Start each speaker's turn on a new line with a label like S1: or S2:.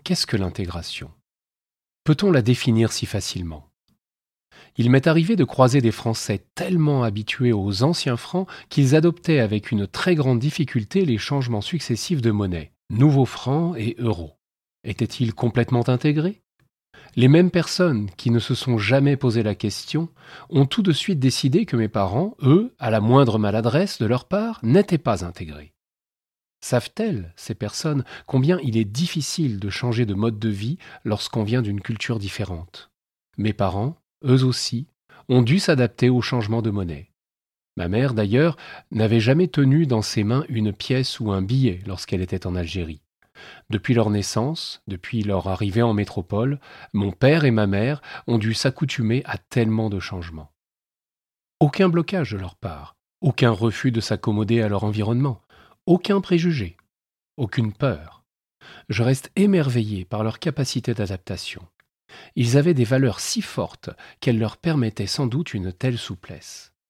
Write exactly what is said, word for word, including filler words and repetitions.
S1: Qu'est-ce que l'intégration? Peut-on la définir si facilement? Il m'est arrivé de croiser des Français tellement habitués aux anciens francs qu'ils adoptaient avec une très grande difficulté les changements successifs de monnaie, nouveaux francs et euros. Étaient-ils complètement intégrés? Les mêmes personnes qui ne se sont jamais posé la question ont tout de suite décidé que mes parents, eux, à la moindre maladresse de leur part, n'étaient pas intégrés. Savent-elles, ces personnes, combien il est difficile de changer de mode de vie lorsqu'on vient d'une culture différente? Mes parents, eux aussi, ont dû s'adapter au changement de monnaie. Ma mère, d'ailleurs, n'avait jamais tenu dans ses mains une pièce ou un billet lorsqu'elle était en Algérie. Depuis leur naissance, depuis leur arrivée en métropole, mon père et ma mère ont dû s'accoutumer à tellement de changements. Aucun blocage de leur part, aucun refus de s'accommoder à leur environnement, aucun préjugé, aucune peur. Je reste émerveillé par leur capacité d'adaptation. Ils avaient des valeurs si fortes qu'elles leur permettaient sans doute une telle souplesse.